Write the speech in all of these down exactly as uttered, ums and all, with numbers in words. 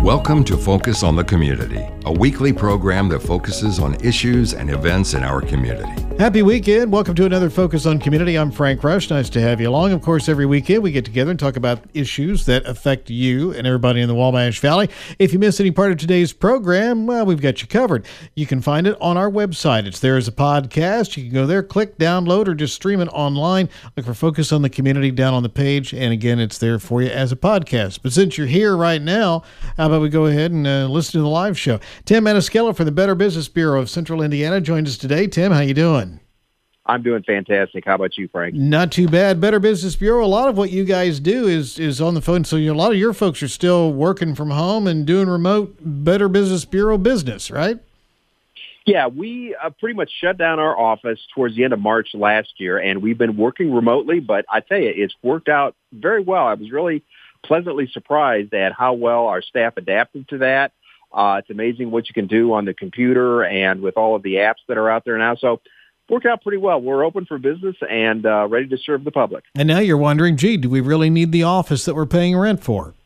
Welcome to Focus on the Community, a weekly program that focuses on issues and events in our community. Happy weekend. Welcome to another Focus on Community. I'm Frank Rush. Nice to have you along. Of course, every weekend we get together and talk about issues that affect you and everybody in the Wabash Valley. If you miss any part of today's program, well, we've got you covered. You can find it on our website. It's there as a podcast. You can go there, click, download, or just stream it online. Look for Focus on the Community down on the page. And again, it's there for you as a podcast. But since you're here right now, how about we go ahead and uh, listen to the live show. Tim Maniscalco from the Better Business Bureau of Central Indiana joined us today. Tim, how you doing? I'm doing fantastic. How about you, Frank? Not too bad. Better Business Bureau, a lot of what you guys do is is on the phone. So you, a lot of your folks are still working from home and doing remote Better Business Bureau business, right? Yeah, we uh, pretty much shut down our office towards the end of March last year, and we've been working remotely. But I tell you, it's worked out very well. I was really pleasantly surprised at how well our staff adapted to that. Uh, it's amazing what you can do on the computer and with all of the apps that are out there now. So worked out pretty well. We're open for business and uh, ready to serve the public. And now you're wondering, gee, do we really need the office that we're paying rent for?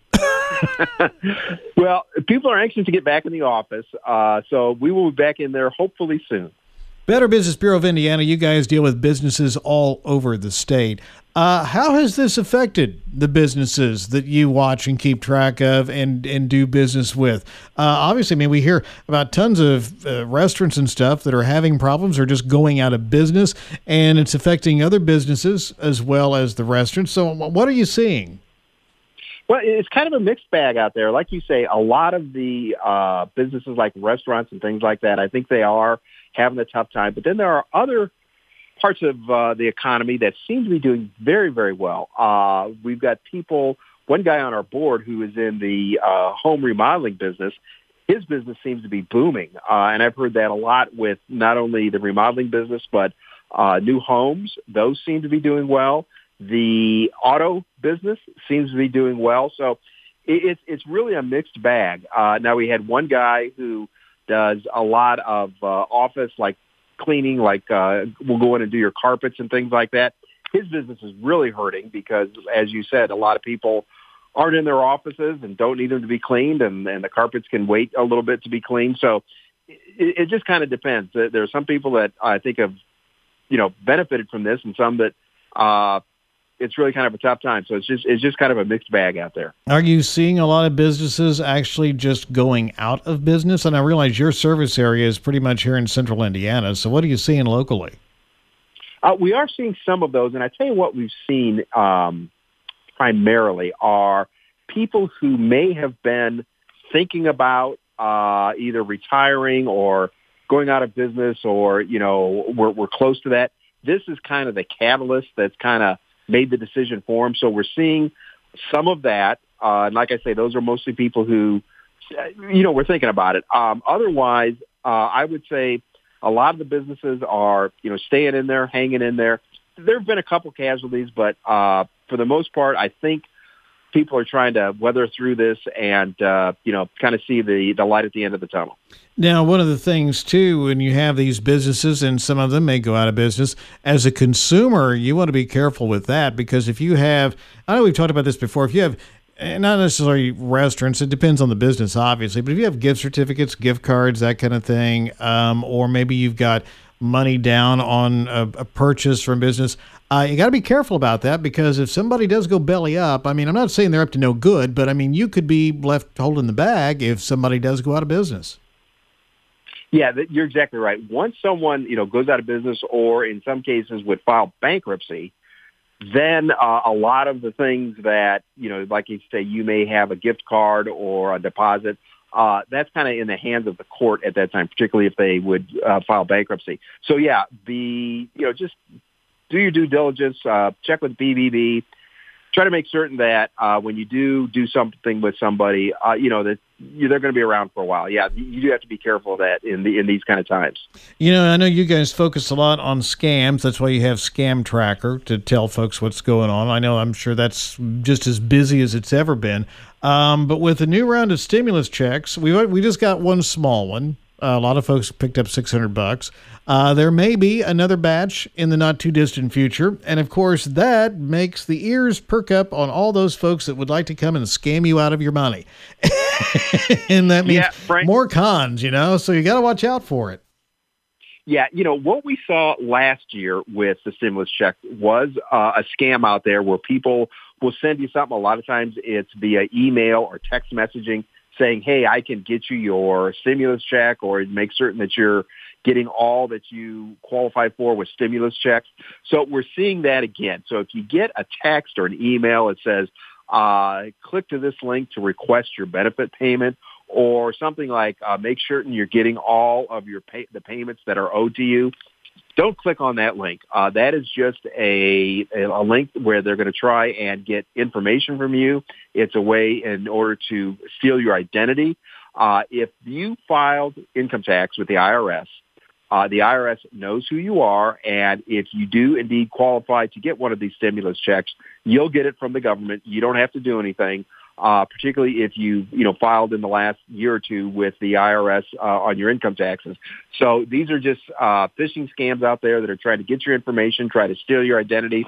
Well, people are anxious to get back in the office, uh, so we will be back in there hopefully soon. Better Business Bureau of Indiana, you guys deal with businesses all over the state. Uh, how has this affected the businesses that you watch and keep track of and, and do business with? Uh, obviously, I mean, we hear about tons of uh, restaurants and stuff that are having problems or just going out of business, and it's affecting other businesses as well as the restaurants. So what are you seeing? Well, it's kind of a mixed bag out there. Like you say, a lot of the uh, businesses like restaurants and things like that, I think they are having a tough time. But then there are other parts of uh, the economy that seem to be doing very, very well. Uh, we've got people, one guy on our board who is in the uh, home remodeling business. His business seems to be booming. Uh, and I've heard that a lot with not only the remodeling business, but uh, new homes. Those seem to be doing well. The auto business seems to be doing well. So it, it's it's really a mixed bag. Uh, now, we had one guy who does a lot of uh, office, like cleaning, like uh, we'll go in and do your carpets and things like that. His business is really hurting because, as you said, a lot of people aren't in their offices and don't need them to be cleaned, and, and the carpets can wait a little bit to be cleaned. So it, it just kind of depends. There are some people that I think have, you know, benefited from this, and some that uh, it's really kind of a tough time. So it's just it's just kind of a mixed bag out there. Are you seeing a lot of businesses actually just going out of business? And I realize your service area is pretty much here in central Indiana. So what are you seeing locally? Uh, we are seeing some of those. And I tell you what we've seen um, primarily are people who may have been thinking about uh, either retiring or going out of business, or, you know, we're, we're close to that. This is kind of the catalyst that's kind of made the decision for them. So we're seeing some of that. Uh, and like I say, those are mostly people who, you know, we're thinking about it. Um, otherwise, uh, I would say a lot of the businesses are, you know, staying in there, hanging in there. There have been a couple casualties, but uh, for the most part, I think people are trying to weather through this and, uh, you know, kind of see the, the light at the end of the tunnel. Now, one of the things, too, when you have these businesses, and some of them may go out of business, as a consumer, you want to be careful with that, because if you have, I know we've talked about this before, if you have, not necessarily restaurants, it depends on the business, obviously, but if you have gift certificates, gift cards, that kind of thing, um, or maybe you've got money down on a, a purchase from business, uh, you got to be careful about that, because if somebody does go belly up, I mean, I'm not saying they're up to no good, but I mean, you could be left holding the bag if somebody does go out of business. Yeah, you're exactly right. Once someone, you know, goes out of business, or in some cases would file bankruptcy, then uh, a lot of the things that, you know, like you say, you may have a gift card or a deposit, uh, that's kind of in the hands of the court at that time, particularly if they would uh, file bankruptcy. So, yeah, be, you know, just do your due diligence, uh, check with the P B B, try to make certain that uh, when you do do something with somebody, uh, you know, that they're going to be around for a while. Yeah, you do have to be careful of that in the in these kind of times. You know, I know you guys focus a lot on scams. That's why you have Scam Tracker to tell folks what's going on. I know, I'm sure that's just as busy as it's ever been. Um, but with the new round of stimulus checks, we we just got one small one. Uh, a lot of folks picked up six hundred bucks. Uh, there may be another batch in the not too distant future. And of course, that makes the ears perk up on all those folks that would like to come and scam you out of your money. and that means yeah, Frank, more cons, you know, so you got to watch out for it. Yeah, you know, what we saw last year with the stimulus check was uh, a scam out there where people will send you something. A lot of times it's via email or text messaging saying, hey, I can get you your stimulus check, or make certain that you're getting all that you qualify for with stimulus checks. So we're seeing that again. So if you get a text or an email that says, uh, click to this link to request your benefit payment, or something like uh, make certain you're getting all of your pay- the payments that are owed to you, don't click on that link. Uh, that is just a, a link where they're going to try and get information from you. It's a way in order to steal your identity. Uh, if you filed income tax with the I R S, uh, the I R S knows who you are, and if you do indeed qualify to get one of these stimulus checks, you'll get it from the government. You don't have to do anything. Uh, particularly if you, you know, filed in the last year or two with the I R S uh, on your income taxes. So these are just uh, phishing scams out there that are trying to get your information, try to steal your identity.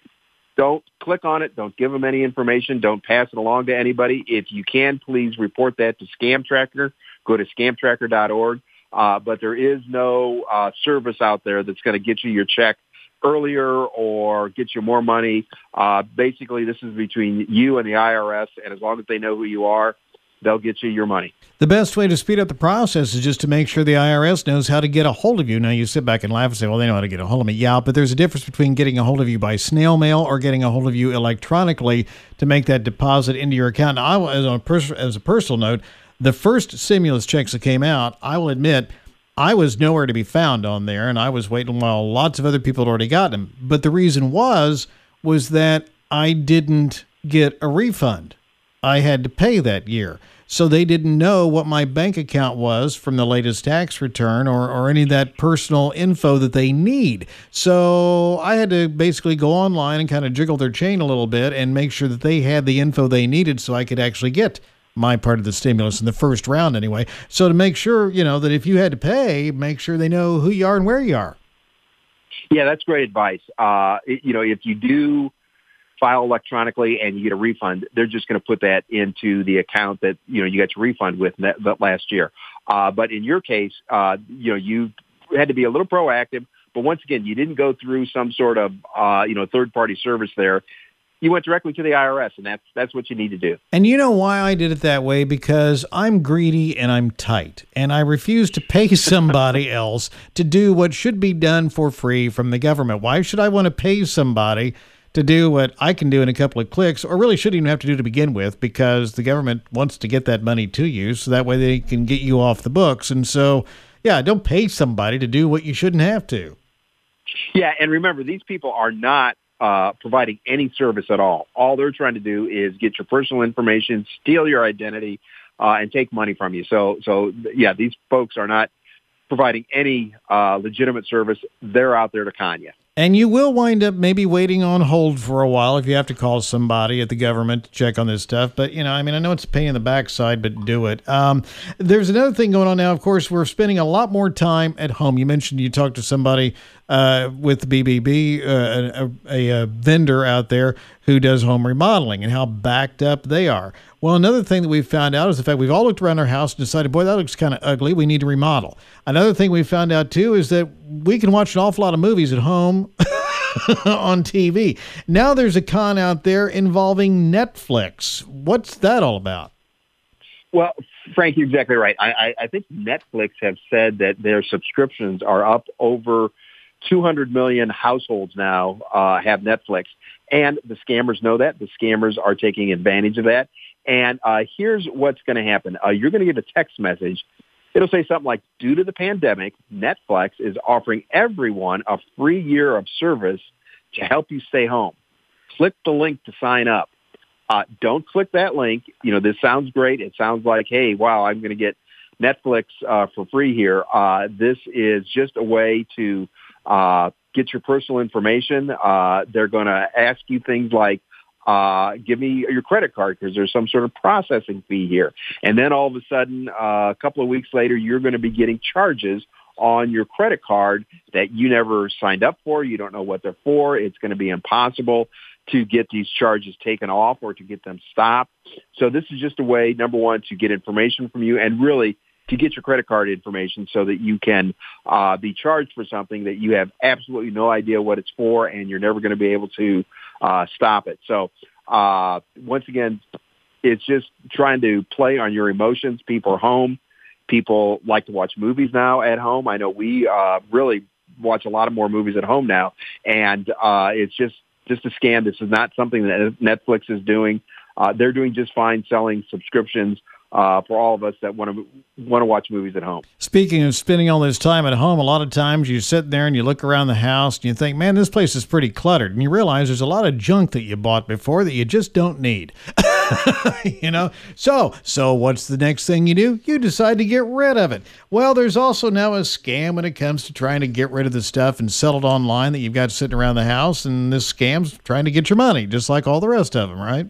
Don't click on it. Don't give them any information. Don't pass it along to anybody. If you can, please report that to Scam Tracker. Go to scam tracker dot org. Uh, but there is no uh, service out there that's going to get you your check earlier or get you more money. Uh, basically, this is between you and the I R S, and as long as they know who you are, they'll get you your money. The best way to speed up the process is just to make sure the I R S knows how to get a hold of you. Now, you sit back and laugh and say, well, they know how to get a hold of me. Yeah, but there's a difference between getting a hold of you by snail mail or getting a hold of you electronically to make that deposit into your account. Now, I, as, a pers- as a personal note, the first stimulus checks that came out, I will admit, I was nowhere to be found on there, and I was waiting while lots of other people had already gotten them. But the reason was, was that I didn't get a refund. I had to pay that year. So they didn't know what my bank account was from the latest tax return or, or any of that personal info that they need. So I had to basically go online and kind of jiggle their chain a little bit and make sure that they had the info they needed so I could actually get my part of the stimulus in the first round anyway. So to make sure, you know, that if you had to pay, make sure they know who you are and where you are. Yeah, that's great advice. Uh, it, you know, if you do file electronically and you get a refund, they're just going to put that into the account that, you know, you got your refund with that, that last year. Uh, but in your case, uh, you know, you had to be a little proactive. But once again, you didn't go through some sort of, uh, you know, third-party service there. You went directly to the I R S, and that's that's what you need to do. And you know why I did it that way? Because I'm greedy and I'm tight, and I refuse to pay somebody else to do what should be done for free from the government. Why should I want to pay somebody to do what I can do in a couple of clicks, or really shouldn't even have to do to begin with, because the government wants to get that money to you, so that way they can get you off the books. And so, yeah, don't pay somebody to do what you shouldn't have to. Yeah, and remember, these people are not Uh, providing any service at all. All they're trying to do is get your personal information, steal your identity, uh, and take money from you. So, so yeah, these folks are not providing any uh, legitimate service. They're out there to con you. And you will wind up maybe waiting on hold for a while if you have to call somebody at the government to check on this stuff. But, you know, I mean, I know it's a pain in the backside, but do it. Um, there's another thing going on now. Of course, we're spending a lot more time at home. You mentioned you talked to somebody uh, with the B B B, uh, a, a, a vendor out there who does home remodeling, and how backed up they are. Well, another thing that we've found out is the fact we've all looked around our house and decided, boy, that looks kind of ugly. We need to remodel. Another thing we found out, too, is that we can watch an awful lot of movies at home on T V. Now there's a con out there involving Netflix. What's that all about? Well, Frank, you're exactly right. I, I, I think Netflix have said that their subscriptions are up over two hundred million households now uh, have Netflix. And the scammers know that. The scammers are taking advantage of that. And uh, here's what's going to happen. Uh, you're going to get a text message. It'll say something like, due to the pandemic, Netflix is offering everyone a free year of service to help you stay home. Click the link to sign up. Uh, don't click that link. You know, this sounds great. It sounds like, hey, wow, I'm going to get Netflix uh, for free here. Uh, this is just a way to uh, get your personal information. Uh, they're going to ask you things like, uh, give me your credit card because there's some sort of processing fee here. And then all of a sudden, uh, a couple of weeks later, you're going to be getting charges on your credit card that you never signed up for. You don't know what they're for. It's going to be impossible to get these charges taken off or to get them stopped. So this is just a way, number one, to get information from you and really to get your credit card information so that you can uh, be charged for something that you have absolutely no idea what it's for, and you're never going to be able to uh, stop it. So uh, once again, it's just trying to play on your emotions. People are home. People like to watch movies now at home. I know we uh, really watch a lot of more movies at home now, and uh, it's just just a scam. This is not something that Netflix is doing. Uh, they're doing just fine selling subscriptions uh, for all of us that want to want to watch movies at home. Speaking of spending all this time at home, a lot of times you sit there and you look around the house and you think, man, this place is pretty cluttered. And you realize there's a lot of junk that you bought before that you just don't need. you know, so so what's the next thing you do? You decide to get rid of it. Well, there's also now a scam when it comes to trying to get rid of the stuff and sell it online that you've got sitting around the house. And this scam's trying to get your money, just like all the rest of them, right?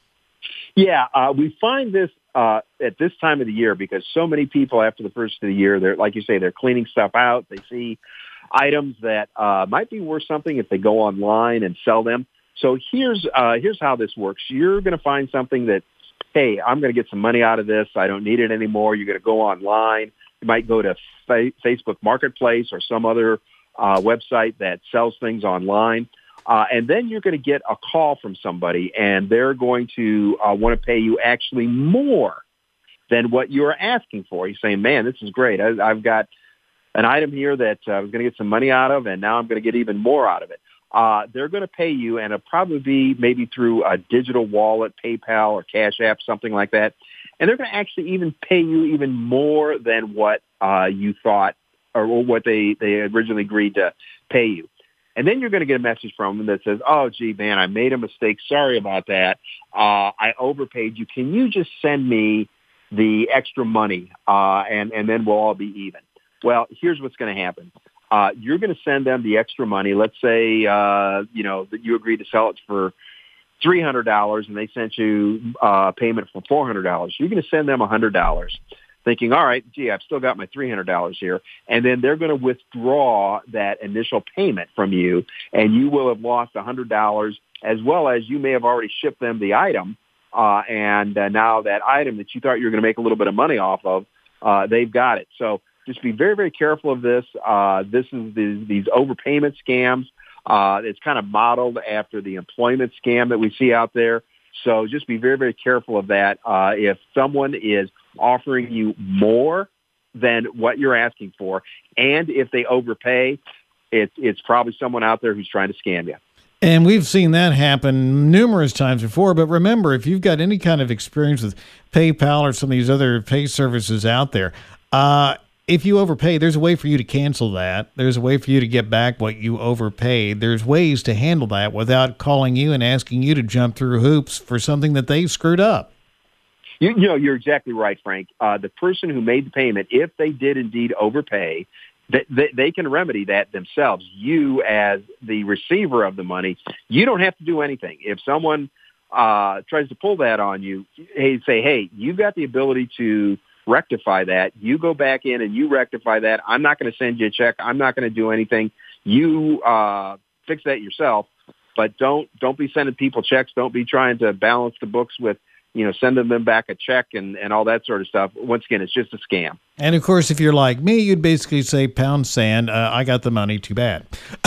Yeah, uh, we find this uh, at this time of the year because so many people after the first of the year, they're like you say, they're cleaning stuff out. They see items that uh, might be worth something if they go online and sell them. So here's uh, here's how this works. You're going to find something that, hey, I'm going to get some money out of this. I don't need it anymore. You're going to go online. You might go to fa- Facebook Marketplace or some other uh, website that sells things online. Uh, and then you're going to get a call from somebody, and they're going to uh, want to pay you actually more than what you're asking for. You're saying, man, this is great. I, I've got an item here that uh, I was going to get some money out of, and now I'm going to get even more out of it. Uh, they're going to pay you, and it'll probably be maybe through a digital wallet, PayPal or Cash App, something like that. And they're going to actually even pay you even more than what uh, you thought or what they, they originally agreed to pay you. And then you're going to get a message from them that says, oh, gee, man, I made a mistake. Sorry about that. Uh, I overpaid you. Can you just send me the extra money, uh, and, and then we'll all be even? Well, here's what's going to happen. Uh, you're going to send them the extra money. Let's say, uh, you know, that you agreed to sell it for three hundred dollars and they sent you uh, payment for four hundred dollars. You're going to send them one hundred dollars. Thinking, all right, gee, I've still got my three hundred dollars here. And then they're going to withdraw that initial payment from you, and you will have lost one hundred dollars, as well as you may have already shipped them the item. Uh, and uh, now that item that you thought you were going to make a little bit of money off of, uh, they've got it. So just be very, very careful of this. Uh, this is the, these overpayment scams. Uh, it's kind of modeled after the employment scam that we see out there. So just be very, very careful of that. Uh, if someone is offering you more than what you're asking for, and if they overpay, it's it's probably someone out there who's trying to scam you. And we've seen that happen numerous times before. But remember, if you've got any kind of experience with PayPal or some of these other pay services out there, uh, if you overpay, there's a way for you to cancel that. There's a way for you to get back what you overpaid. There's ways to handle that without calling you and asking you to jump through hoops for something that they screwed up. You, you know, you're exactly right, Frank. Uh, the person who made the payment, if they did indeed overpay, they, they, they can remedy that themselves. You, as the receiver of the money, you don't have to do anything. If someone uh, tries to pull that on you, hey, say, hey, you've got the ability to rectify that. You go back in and you rectify that. I'm not going to send you a check. I'm not going to do anything. You uh, fix that yourself, but don't don't be sending people checks. Don't be trying to balance the books with, you know, sending them back a check and, and all that sort of stuff. Once again, it's just a scam. And of course, if you're like me, you'd basically say, pound sand, uh, I got the money, too bad.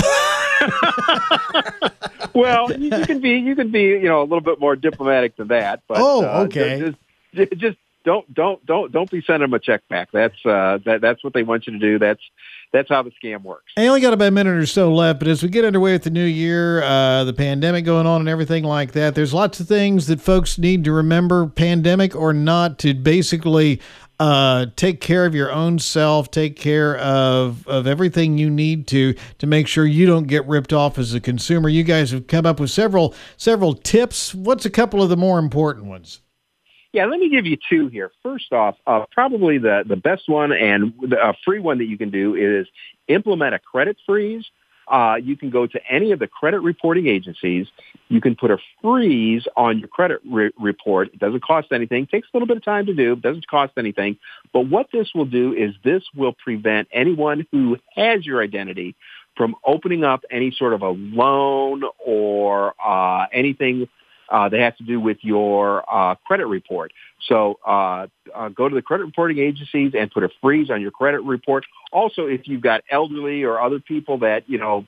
Well, you, you can be, you can be, you know, a little bit more diplomatic than that. But, oh, uh, okay. Just, just don't, don't, don't, don't be sending them a check back. That's, uh, that, that's what they want you to do. That's, that's how the scam works. I only got about a minute or so left, but as we get underway with the new year, uh, the pandemic going on and everything like that, there's lots of things that folks need to remember, pandemic or not, to basically uh, take care of your own self, take care of, of everything you need to, to make sure you don't get ripped off as a consumer. You guys have come up with several, several tips. What's a couple of the more important ones? Yeah, let me give you two here. First off, uh, probably the, the best one and a free one that you can do is implement a credit freeze. Uh, you can go to any of the credit reporting agencies. You can put a freeze on your credit re- report. It doesn't cost anything. It takes a little bit of time to do. It doesn't cost anything. But what this will do is this will prevent anyone who has your identity from opening up any sort of a loan or uh, anything uh, that has to do with your uh, credit report. So uh, uh, go to the credit reporting agencies and put a freeze on your credit report. Also, if you've got elderly or other people that, you know,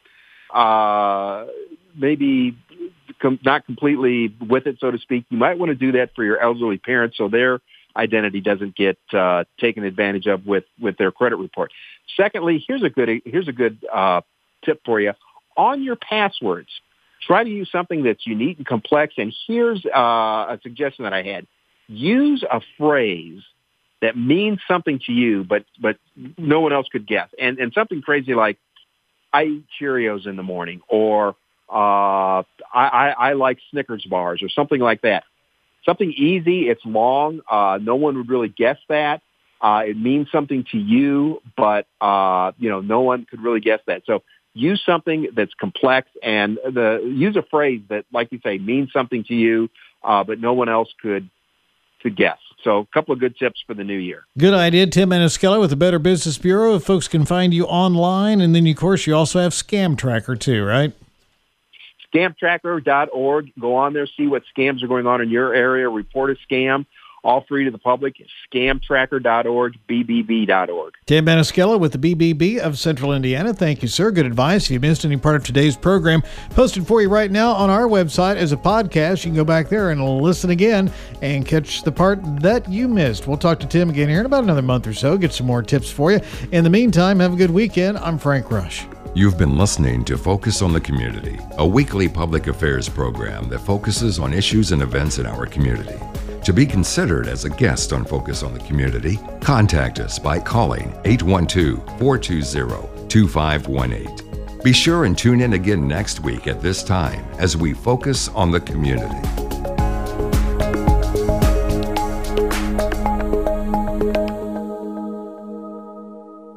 uh, maybe com- not completely with it, so to speak, you might want to do that for your elderly parents so their identity doesn't get uh, taken advantage of with, with their credit report. Secondly, here's a good here's a good uh, tip for you. On your passwords, try to use something that's unique and complex. And here's uh, a suggestion that I had. Use a phrase that means something to you, but but no one else could guess. And, and something crazy like, I eat Cheerios in the morning, or uh, I, I, I like Snickers bars, or something like that. Something easy, it's long. Uh, no one would really guess that. Uh, it means something to you, but, uh, you know, no one could really guess that. So use something that's complex, and the use a phrase that, like you say, means something to you, uh, but no one else could could guess. So a couple of good tips for the new year. Good idea. Tim Maniscalco with the Better Business Bureau. If folks can find you online, and then, of course, you also have Scam Tracker too, right? scam tracker dot org. Go on there, see what scams are going on in your area, report a scam. All free to the public. scam tracker dot org, B B B dot org. Tim Maniscalco with the B B B of Central Indiana. Thank you, sir. Good advice. If you missed any part of today's program, posted for you right now on our website as a podcast. You can go back there and listen again and catch the part that you missed. We'll talk to Tim again here in about another month or so, get some more tips for you. In the meantime, have a good weekend. I'm Frank Rush. You've been listening to Focus on the Community, a weekly public affairs program that focuses on issues and events in our community. To be considered as a guest on Focus on the Community, contact us by calling eight one two, four two zero, two five one eight. Be sure and tune in again next week at this time as we focus on the community.